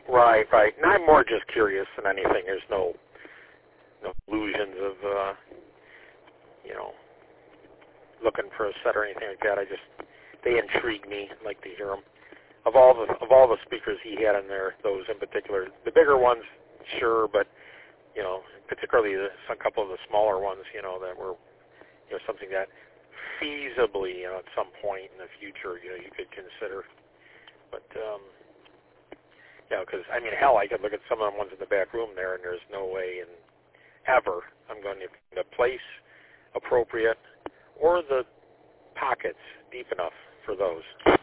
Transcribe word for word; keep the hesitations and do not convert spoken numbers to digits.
Right, right. And I'm more just curious than anything. There's no no illusions of, uh, you know, looking for a set or anything like that. I just, they intrigue me. I like to hear them. Of all the of all the speakers he had in there, those in particular, the bigger ones, sure, but you know, particularly the, a couple of the smaller ones, you know, that were, you know, something that feasibly, you know, at some point in the future, you know, you could consider. But um, yeah, because I mean, hell, I could look at some of the ones in the back room there, and there's no way in ever I'm going to find a place appropriate or the pockets deep enough for those.